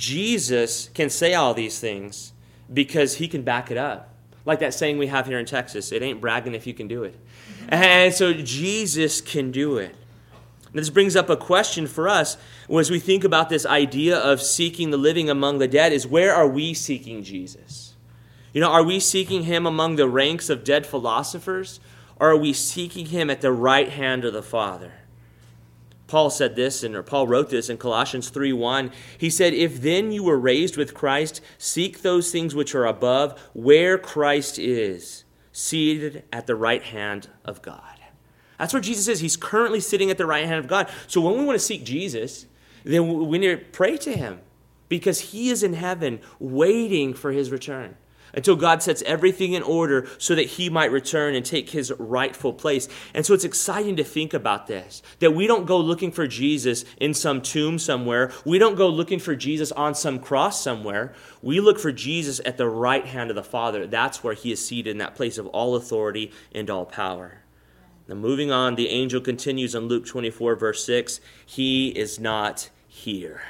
Jesus can say all these things because he can back it up. Like that saying we have here in Texas, it ain't bragging if you can do it. And so Jesus can do it. This brings up a question for us as we think about this idea of seeking the living among the dead, is where are we seeking Jesus? You know, are we seeking him among the ranks of dead philosophers, or are we seeking him at the right hand of the Father? Paul said this, and or Paul wrote this in Colossians three one. He said, If then you were raised with Christ, seek those things which are above, where Christ is, seated at the right hand of God. That's where Jesus is. He's currently sitting at the right hand of God. So when we want to seek Jesus, then we need to pray to him, because he is in heaven waiting for his return, until God sets everything in order so that he might return and take his rightful place. And so it's exciting to think about this, that we don't go looking for Jesus in some tomb somewhere. We don't go looking for Jesus on some cross somewhere. We look for Jesus at the right hand of the Father. That's where he is seated, in that place of all authority and all power. Now moving on, the angel continues in Luke twenty-four, verse six. He is not here.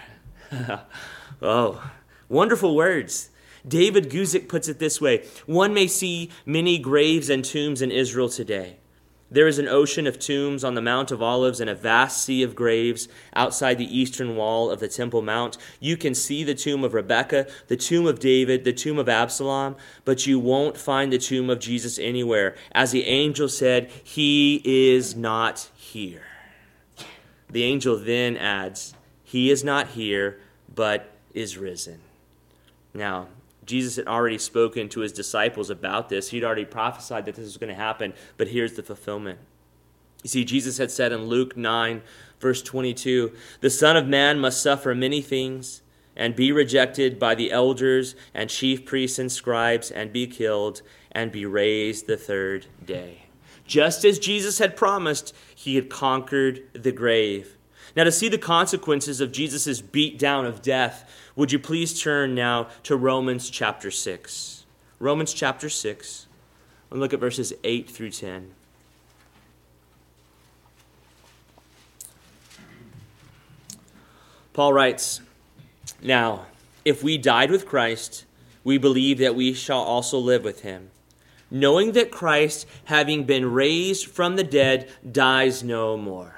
Oh, wonderful words. David Guzik puts it this way: One may see many graves and tombs in Israel today. There is an ocean of tombs on the Mount of Olives and a vast sea of graves outside the eastern wall of the Temple Mount. You can see the tomb of Rebekah, the tomb of David, the tomb of Absalom, but you won't find the tomb of Jesus anywhere. As the angel said, he is not here. The angel then adds, he is not here, but is risen. Now, Jesus had already spoken to his disciples about this. He'd already prophesied that this was going to happen, but here's the fulfillment. You see, Jesus had said in Luke nine, verse twenty-two, the Son of Man must suffer many things and be rejected by the elders and chief priests and scribes and be killed and be raised the third day. Just as Jesus had promised, he had conquered the grave. Now, to see the consequences of Jesus' beat down of death, would you please turn now to Romans chapter six. Romans chapter six. And look at verses eight through ten. Paul writes, "Now, if we died with Christ, we believe that we shall also live with him, knowing that Christ, having been raised from the dead, dies no more."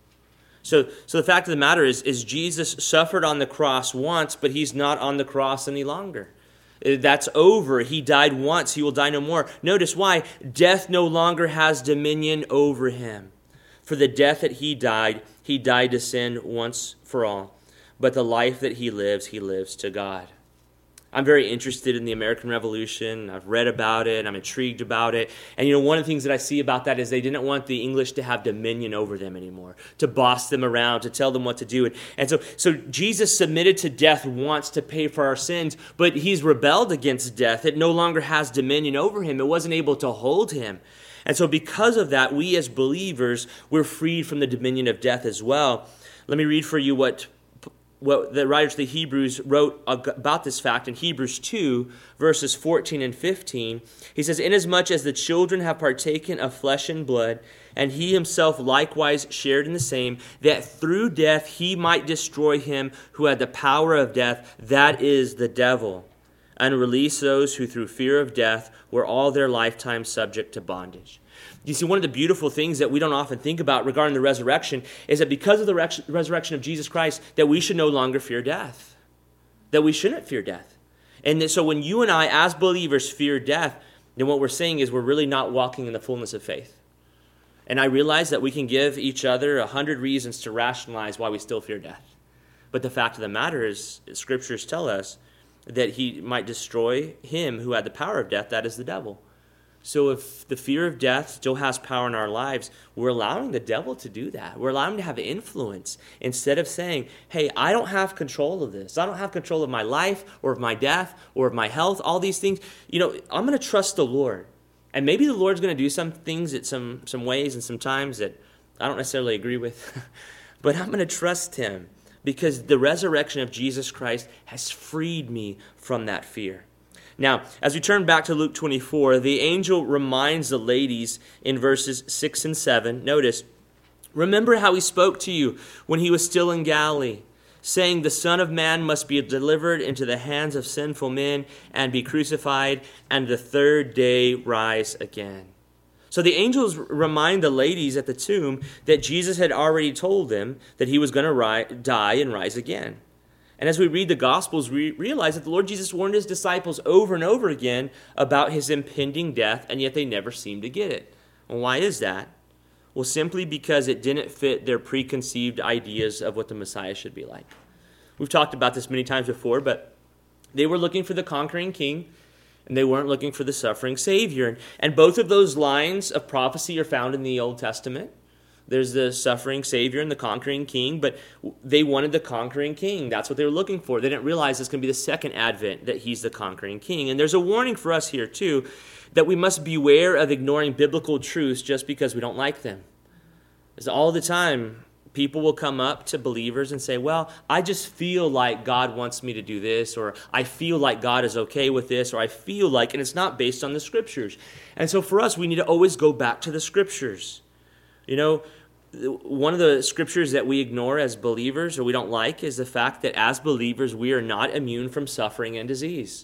So, so the fact of the matter is, is Jesus suffered on the cross once, but he's not on the cross any longer. That's over. He died once. He will die no more. Notice why. Death no longer has dominion over him. For the death that he died, he died to sin once for all. But the life that he lives, he lives to God. I'm very interested in the American Revolution. I've read about it. I'm intrigued about it. And you know, one of the things that I see about that is they didn't want the English to have dominion over them anymore, to boss them around, to tell them what to do. And, and so, so Jesus submitted to death once to pay for our sins, but he's rebelled against death. It no longer has dominion over him. It wasn't able to hold him. And so because of that, we as believers, we're freed from the dominion of death as well. Let me read for you what What the writers of the Hebrews wrote about this fact in Hebrews two, verses fourteen and fifteen. He says, "Inasmuch as the children have partaken of flesh and blood, and he himself likewise shared in the same, that through death he might destroy him who had the power of death, that is the devil, and release those who through fear of death were all their lifetime subject to bondage." You see, one of the beautiful things that we don't often think about regarding the resurrection is that because of the res- resurrection of Jesus Christ, that we should no longer fear death. That we shouldn't fear death. And that, so when you and I, as believers, fear death, then what we're saying is we're really not walking in the fullness of faith. And I realize that we can give each other a hundred reasons to rationalize why we still fear death. But the fact of the matter is, scriptures tell us that he might destroy him who had the power of death, that is the devil. So if the fear of death still has power in our lives, we're allowing the devil to do that. We're allowing him to have influence instead of saying, hey, I don't have control of this. I don't have control of my life or of my death or of my health, all these things. You know, I'm going to trust the Lord. And maybe the Lord's going to do some things at some, some ways and some times that I don't necessarily agree with. But I'm going to trust him because the resurrection of Jesus Christ has freed me from that fear. Now, as we turn back to Luke twenty-four, the angel reminds the ladies in verses six and seven, notice, remember how he spoke to you when he was still in Galilee, saying the Son of Man must be delivered into the hands of sinful men and be crucified, and the third day rise again. So the angels remind the ladies at the tomb that Jesus had already told them that he was going to ri- die and rise again. And as we read the Gospels, we realize that the Lord Jesus warned his disciples over and over again about his impending death, and yet they never seemed to get it. Well, why is that? Well, simply because it didn't fit their preconceived ideas of what the Messiah should be like. We've talked about this many times before, but they were looking for the conquering king, and they weren't looking for the suffering Savior. And both of those lines of prophecy are found in the Old Testament. There's the suffering Savior and the conquering king, but they wanted the conquering king. That's what they were looking for. They didn't realize it's going to be the second advent that he's the conquering king. And there's a warning for us here, too, that we must beware of ignoring biblical truths just because we don't like them. Because all the time, people will come up to believers and say, well, I just feel like God wants me to do this, or I feel like God is okay with this, or I feel like, and it's not based on the scriptures. And so for us, we need to always go back to the scriptures. You know, one of the scriptures that we ignore as believers or we don't like is the fact that as believers, we are not immune from suffering and disease.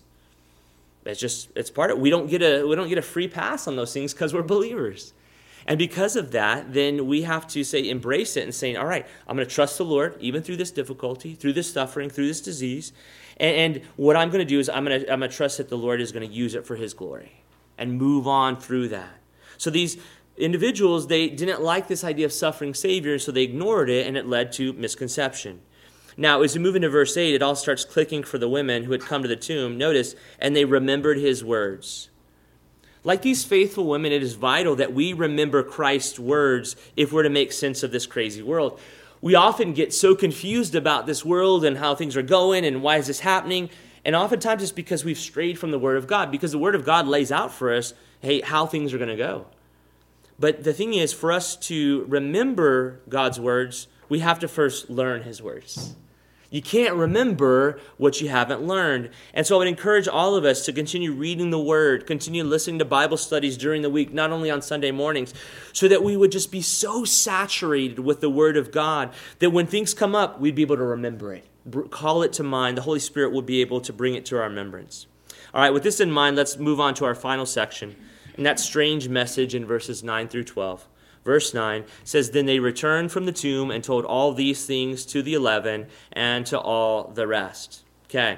It's just, it's part of it. We don't get a, we don't get a free pass on those things because we're believers. And because of that, then we have to say, embrace it and say, all right, I'm going to trust the Lord, even through this difficulty, through this suffering, through this disease. And, and what I'm going to do is I'm going to, I'm going to trust that the Lord is going to use it for his glory and move on through that. So these individuals, they didn't like this idea of suffering Savior, so they ignored it, and it led to misconception. Now, as we move into verse eight, it all starts clicking for the women who had come to the tomb. Notice, and they remembered his words. Like these faithful women, it is vital that we remember Christ's words if we're to make sense of this crazy world. We often get so confused about this world and how things are going and why is this happening, and oftentimes it's because we've strayed from the Word of God, because the Word of God lays out for us, hey, how things are going to go. But the thing is, for us to remember God's words, we have to first learn his words. You can't remember what you haven't learned. And so I would encourage all of us to continue reading the Word, continue listening to Bible studies during the week, not only on Sunday mornings, so that we would just be so saturated with the Word of God that when things come up, we'd be able to remember it. Call it to mind. The Holy Spirit will be able to bring it to our remembrance. All right, with this in mind, let's move on to our final section, and that strange message in verses nine through twelve. Verse nine says, Then they returned from the tomb and told all these things to the eleven and to all the rest. Okay,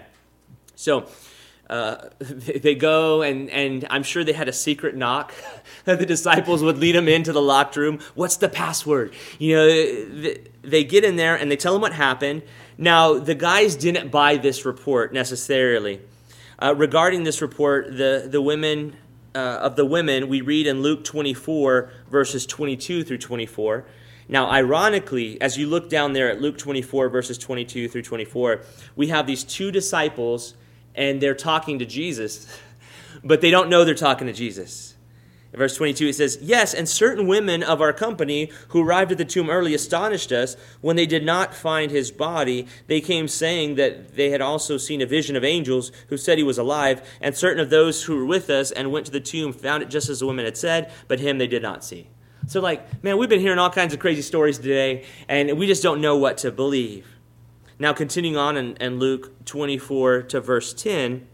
so uh, they go, and, and I'm sure they had a secret knock that the disciples would lead them into the locked room. What's the password? You know, they get in there and they tell them what happened. Now, the guys didn't buy this report necessarily. Uh, regarding this report, the, the women... Uh, of the women, we read in Luke twenty-four, verses twenty-two through twenty-four. Now, ironically, as you look down there at Luke twenty-four, verses twenty-two through twenty-four, we have these two disciples, and they're talking to Jesus, but they don't know they're talking to Jesus. In verse twenty-two, it says, Yes, and certain women of our company who arrived at the tomb early astonished us. When they did not find his body, they came saying that they had also seen a vision of angels who said he was alive. And certain of those who were with us and went to the tomb found it just as the women had said, but him they did not see. So like, man, we've been hearing all kinds of crazy stories today, and we just don't know what to believe. Now, continuing on in, in Luke twenty-four to verse ten,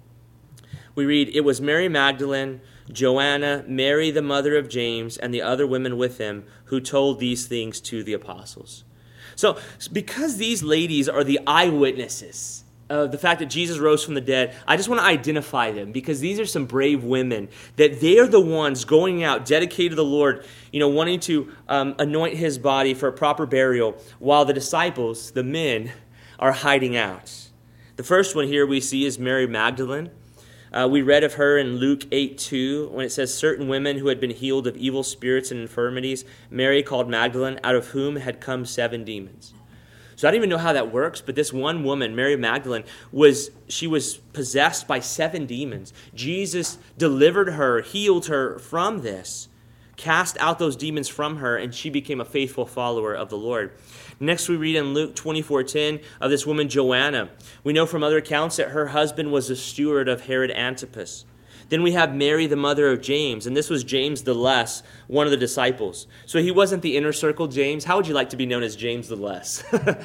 we read, It was Mary Magdalene, Joanna, Mary the mother of James, and the other women with him who told these things to the apostles. So because these ladies are the eyewitnesses of the fact that Jesus rose from the dead, I just want to identify them because these are some brave women, that they are the ones going out dedicated to the Lord, you know, wanting to um, anoint his body for a proper burial, while the disciples, the men, are hiding out. The first one here we see is Mary Magdalene. Uh, we read of her in Luke eight two, when it says, Certain women who had been healed of evil spirits and infirmities, Mary called Magdalene, out of whom had come seven demons. So I don't even know how that works, but this one woman, Mary Magdalene, was she was possessed by seven demons. Jesus delivered her, healed her from this, cast out those demons from her, and she became a faithful follower of the Lord. Next, we read in Luke twenty-four ten of this woman, Joanna. We know from other accounts that her husband was the steward of Herod Antipas. Then we have Mary, the mother of James, and this was James the Less, one of the disciples. So he wasn't the inner circle James. How would you like to be known as James the Less?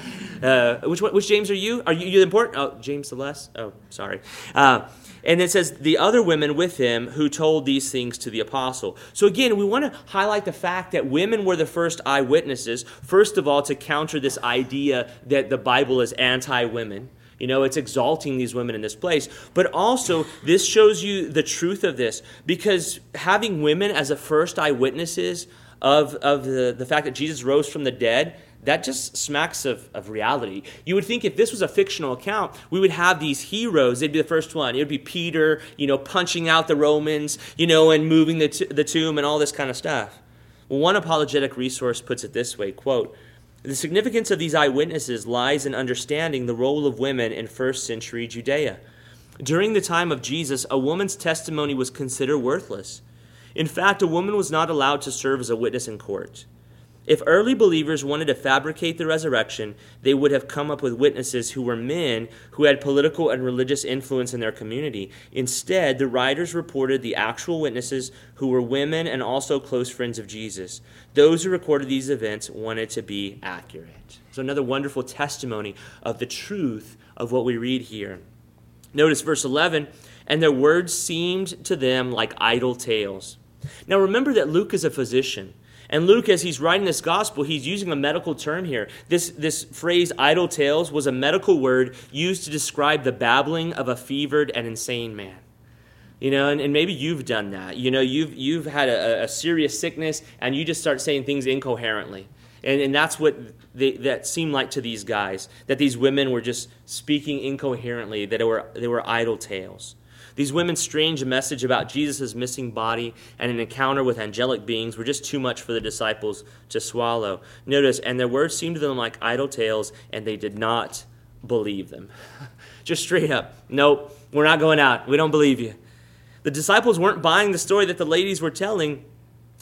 uh, which which James are you? Are you, you important? Oh, James the Less? Oh, sorry. Uh, and it says, the other women with him who told these things to the apostle. So again, we want to highlight the fact that women were the first eyewitnesses, first of all, to counter this idea that the Bible is anti-women. You know, it's exalting these women in this place. But also, this shows you the truth of this, because having women as the first eyewitnesses of, of the, the fact that Jesus rose from the dead, that just smacks of, of reality. You would think if this was a fictional account, we would have these heroes. They'd be the first one. It would be Peter, you know, punching out the Romans, you know, and moving the, t- the tomb and all this kind of stuff. Well, one apologetic resource puts it this way, quote, The significance of these eyewitnesses lies in understanding the role of women in first century Judea. During the time of Jesus, a woman's testimony was considered worthless. In fact, a woman was not allowed to serve as a witness in court. If early believers wanted to fabricate the resurrection, they would have come up with witnesses who were men who had political and religious influence in their community. Instead, the writers reported the actual witnesses who were women and also close friends of Jesus. Those who recorded these events wanted to be accurate. So another wonderful testimony of the truth of what we read here. Notice verse eleven, and their words seemed to them like idle tales. Now remember that Luke is a physician. And Luke, as he's writing this gospel, he's using a medical term here. This, this phrase, idle tales, was a medical word used to describe the babbling of a fevered and insane man. You know, and, and maybe you've done that. You know, you've you've had a, a serious sickness, and you just start saying things incoherently. And, and that's what they, that seemed like to these guys, that these women were just speaking incoherently, that it were, they were idle tales. These women's strange message about Jesus' missing body and an encounter with angelic beings were just too much for the disciples to swallow. Notice, and their words seemed to them like idle tales, and they did not believe them. Just straight up, nope, we're not going out. We don't believe you. The disciples weren't buying the story that the ladies were telling,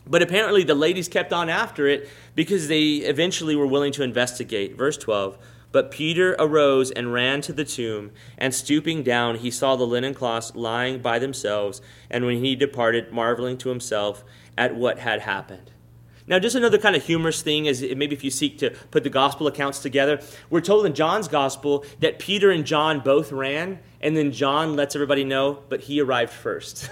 But apparently the ladies kept on after it because they eventually were willing to investigate. Verse twelve, but Peter arose and ran to the tomb, and stooping down, he saw the linen cloths lying by themselves, and when he departed, marveling to himself at what had happened. Now, just another kind of humorous thing is maybe if you seek to put the gospel accounts together, we're told in John's gospel that Peter and John both ran, and then John lets everybody know, but he arrived first.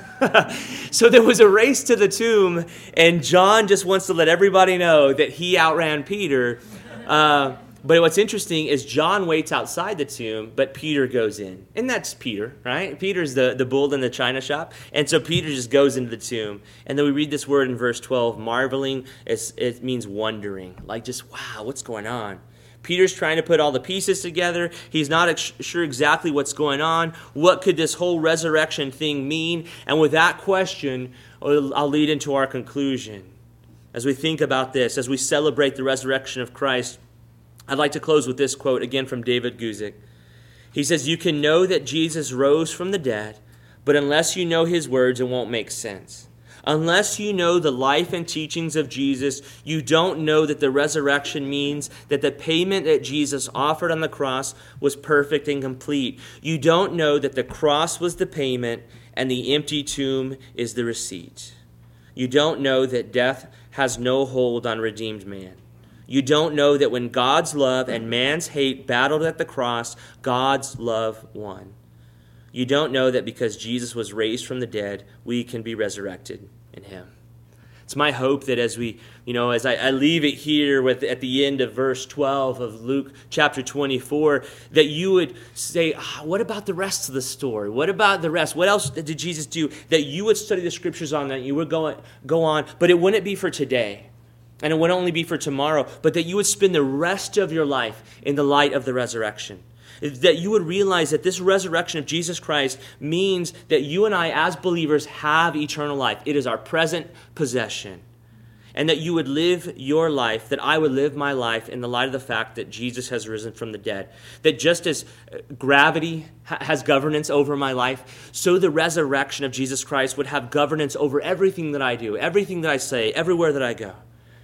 So there was a race to the tomb, and John just wants to let everybody know that he outran Peter. Uh, But what's interesting is John waits outside the tomb, but Peter goes in. And that's Peter, right? Peter's the, the bull in the china shop. And so Peter just goes into the tomb. And then we read this word in verse twelve, marveling. It's, it means wondering. Like just, wow, what's going on? Peter's trying to put all the pieces together. He's not ex- sure exactly what's going on. What could this whole resurrection thing mean? And with that question, I'll lead into our conclusion. As we think about this, as we celebrate the resurrection of Christ, I'd like to close with this quote again from David Guzik. He says, you can know that Jesus rose from the dead, but unless you know his words, it won't make sense. Unless you know the life and teachings of Jesus, you don't know that the resurrection means that the payment that Jesus offered on the cross was perfect and complete. You don't know that the cross was the payment and the empty tomb is the receipt. You don't know that death has no hold on redeemed man. You don't know that when God's love and man's hate battled at the cross, God's love won. You don't know that because Jesus was raised from the dead, we can be resurrected in him. It's my hope that as we, you know, as I, I leave it here with at the end of verse twelve of Luke chapter twenty-four, that you would say, ah, what about the rest of the story? What about the rest? What else did Jesus do? That you would study the scriptures on that, you would go, go on, but it wouldn't be for today. And it would only be for tomorrow, but that you would spend the rest of your life in the light of the resurrection. That you would realize that this resurrection of Jesus Christ means that you and I as believers have eternal life. It is our present possession. And that you would live your life, that I would live my life in the light of the fact that Jesus has risen from the dead. That just as gravity has governance over my life, so the resurrection of Jesus Christ would have governance over everything that I do, everything that I say, everywhere that I go.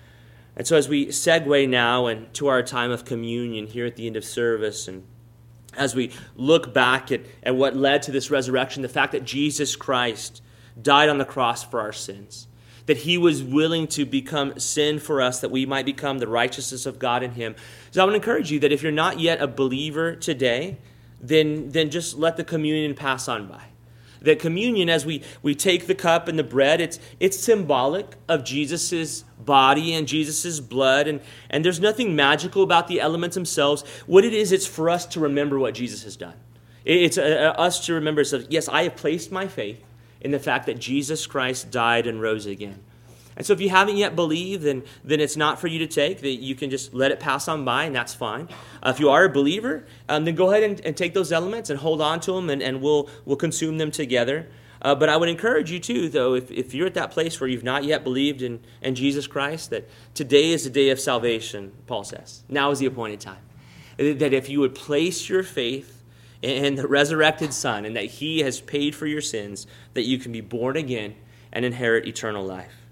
And so as we segue now into our time of communion here at the end of service, and as we look back at, at what led to this resurrection, the fact that Jesus Christ died on the cross for our sins, that he was willing to become sin for us, that we might become the righteousness of God in him. So I want to encourage you that if you're not yet a believer today, then, then just let the communion pass on by. That communion, as we, we take the cup and the bread, it's it's symbolic of Jesus' body and Jesus' blood. And, and there's nothing magical about the elements themselves. What it is, it's for us to remember what Jesus has done. It's uh, us to remember, so yes, I have placed my faith in the fact that Jesus Christ died and rose again. And so if you haven't yet believed, then, then it's not for you to take. That you can just let it pass on by, and that's fine. Uh, if you are a believer, um, then go ahead and, and take those elements and hold on to them, and, and we'll we'll consume them together. Uh, but I would encourage you too, though, if, if you're at that place where you've not yet believed in, in Jesus Christ, that today is the day of salvation, Paul says. Now is the appointed time. That if you would place your faith in the resurrected Son, and that he has paid for your sins, that you can be born again and inherit eternal life.